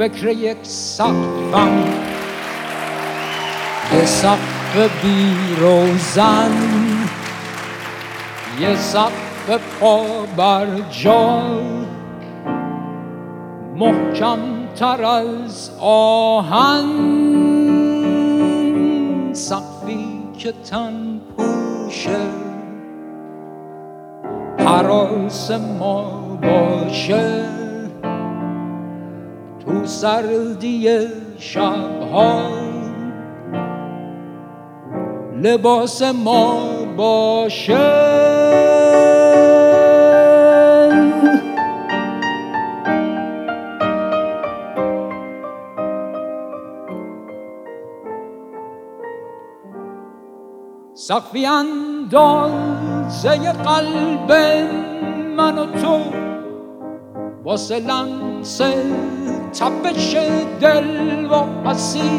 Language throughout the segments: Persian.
فکر یک سقفم، یه سقف بی روزن، یه سقف پا بر جا، محکم تر از آهن، سقفی که تن پوشه هراس ما باشه، تو سردی شبها لباس ما باشه. سقفی اندازه قلب من و تو، واسه لمس تپش دل و پسی،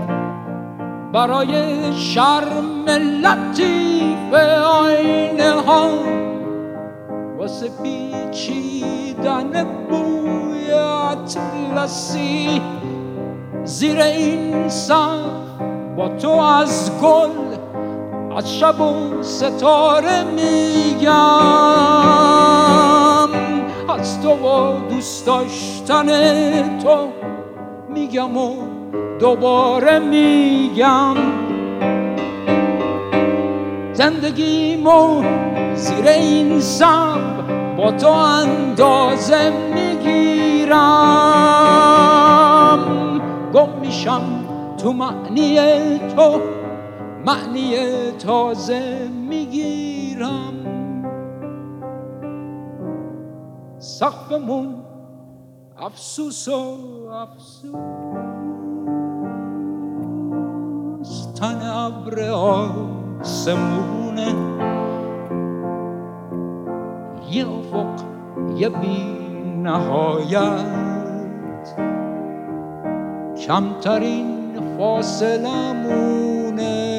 برای شرم لطیف آینه ها، واسه پیچیدن بوی اطلسی، زیر این سقف با تو از گل، از شب و ستاره میگم، از تو و دوست داشتن تو میگم و دوباره میگم، زندگیمو زیر این سقف با تو اندازه میگیرم، گم میشم تو معنی تو، معنی تازه میگیرم. سقفمون افسوس و افسوس، تن ابر آسمونه، یه افق یه بی نهایت، کمترین فاصلمونه،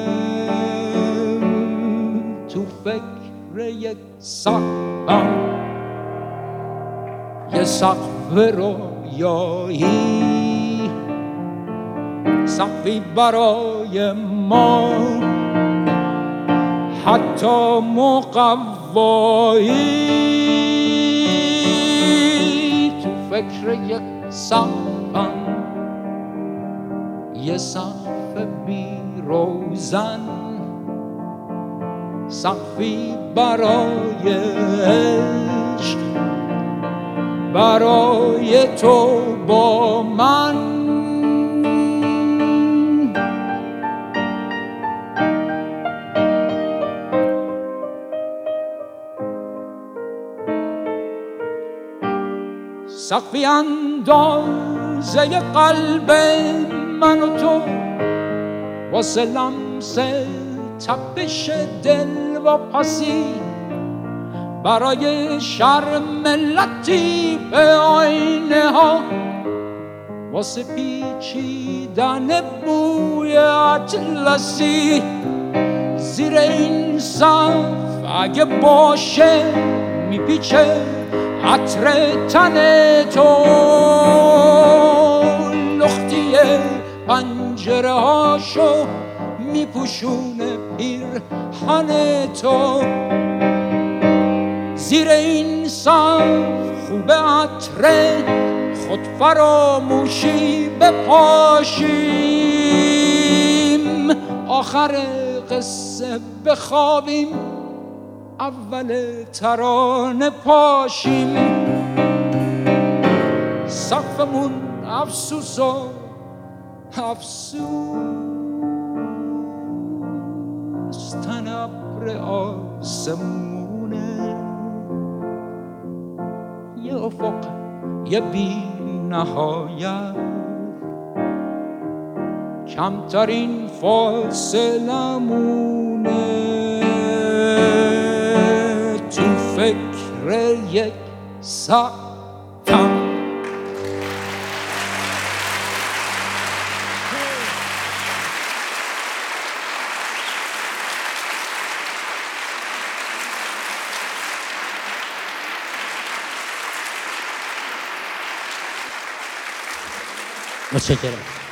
تو فکر یک سقفم، یه سقف رویایی، سقفی برای ما حتی مقوایی، تو فکر یک سقفم، یه سقف بی روزن، سقفی برای عشق، برای تو با من. سقفی اندازه قلب من و تو، واسه لمس تپش دل و پسی، برای شرم لطیف آینه ها، واسه پیچیدن بوی اطلسی، زیر این سقف اگه باشه میپیچه عطر تن تو، لختی پنجره هاشو میپوشونه پیرهن تو، زیر این سقف خوب عطر خود فراموشی بپاشیم، آخر قصه بخوابیم، اول ترانه پاشیم. سقفمون افسوس و افسوس، تن ابر آسمونه، یه افق یه بی نهایت، کمترین فاصلمونه، تو فکر یک سقفم. متشکرم.